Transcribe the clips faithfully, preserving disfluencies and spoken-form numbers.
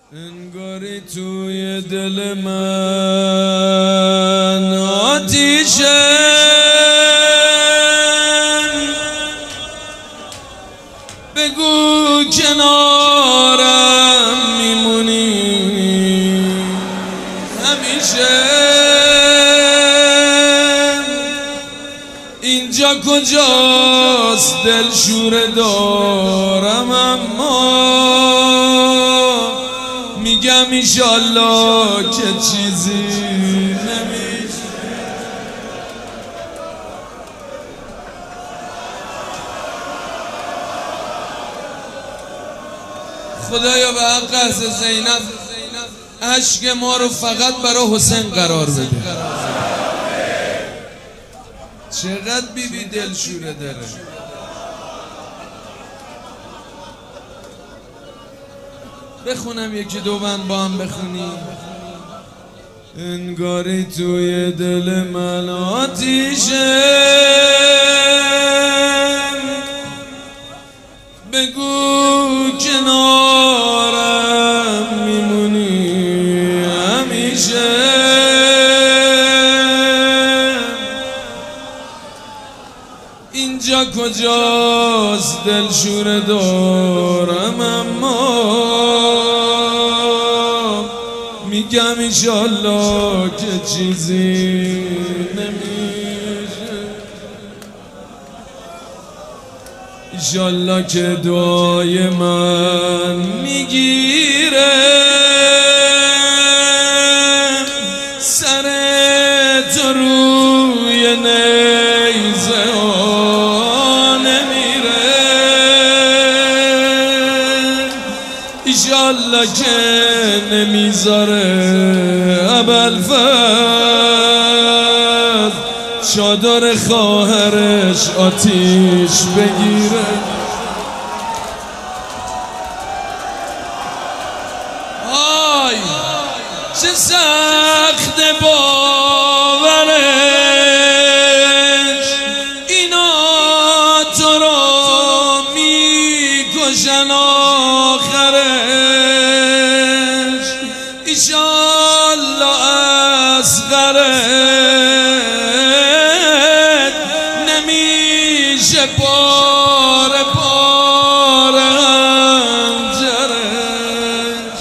انگاری توی دل من آتیشه، بگو کنارم میمونی همیشه. اینجا کجاست دلشوره دارم، اما میگم ایشالله که چیزی نمیشه. خدایا به حق حضرت زینب اشک ما رو فقط برای حسین قرار بده. چقدر بی بی دلشوره داره. بخونم یکی دو بند با هم بخونیم. انگاری توی دل من آتیشه، بگو کنارم میمونی همیشه. اینجا کجاست دلشوره دارم، اما میگم ایشالله که چیزی نمیشه. ایشالله که دعای من میگیره، سر تو روی نیزه ها نمیره. ایشالله که نمیذاره ابوالفضل چادر خواهرش آتیش بگیره. آی چه سخت باورش، اینا تو رو میکشن آخرش. ایشالله اصغرت نمیشه پاره پاره همجرش،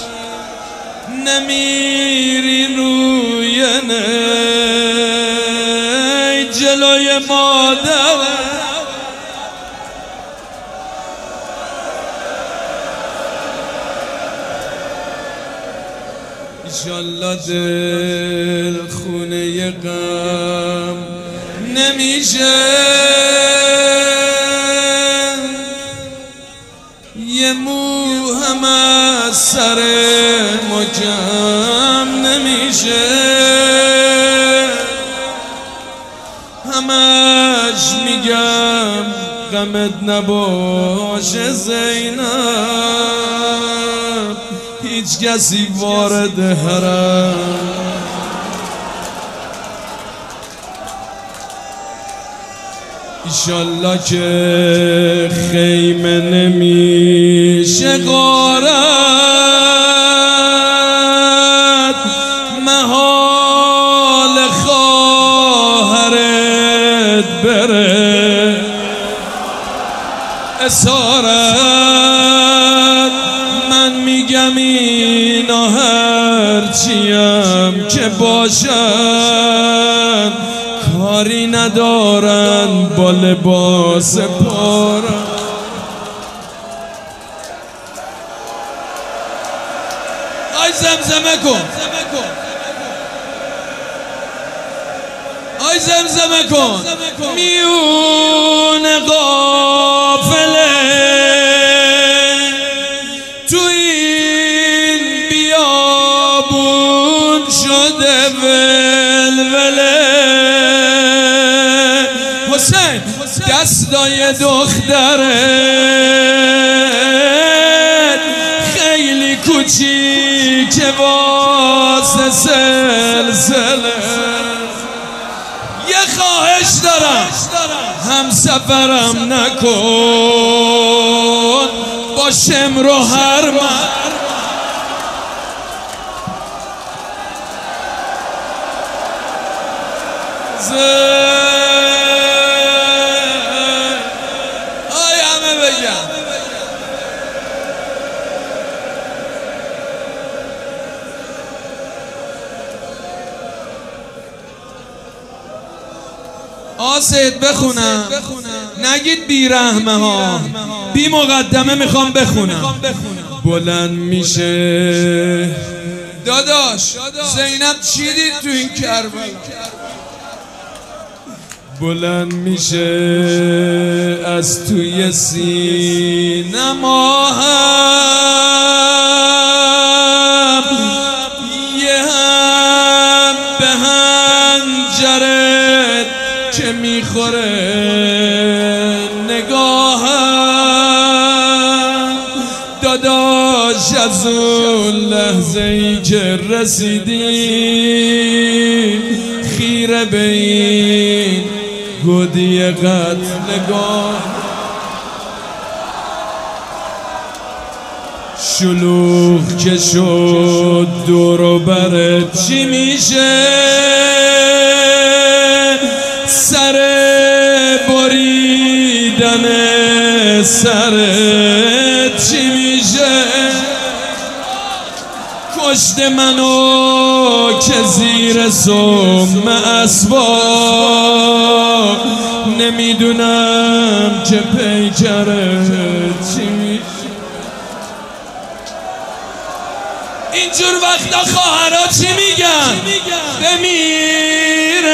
نمیری روی نی جلوی مادرش. ایشالله دل خونه غم نمیشه، یه مو هم از سر ما کم نمیشه. همش میگم غمت نباشه زینب، هیچ کسی وارد حرم. ایشالله که خیمه نمیشه غارت، محال خواهرت بره اسارت. من میگم اینا هرچیم که باشن کاری ندارن با لباس پارن. آی زمزمه کن، آی زمزمه کن. میون قافله تو این بیابون شده ولوله. حسین دستای دخترت خیلی کوچیکه واسه سلسله. یه خواهش دارم هم سفرم نکن با شمر و هرمن. آی همه بگم آسید بخونم نگید بی رحمه ها، بی مقدمه میخوام بخونم. بلند میشه داداش زینب چی دید تو این کربلا؟ بلند میشه از توی سینه ماهم، یه هم به هنجرت که میخوره نگاهم. داداش از اون لحظه ای که رسیدیم خیره به این گودی قتلگاه، شلوغ که شد دور و برت چی میشه؟ سر بریدن سرت چی میشه؟ کشت منو که زیر سم اسباب، نمیدونم که پیکرت چی میشه. اینجور وقتا خواهرها چی میگن؟ بمیر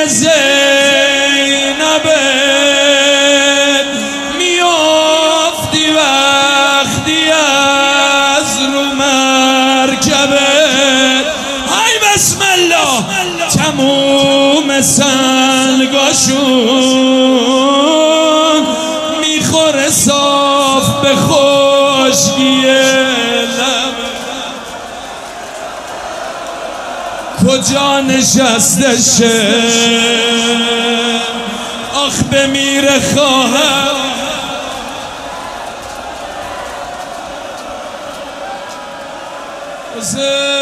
زینبت میافتی وقتی از رو مرکبت. های بسم الله تموم سنگاشون میخوره صاف به خشکیه. کجا نشسته شه آخ بمیره خواهر. حسین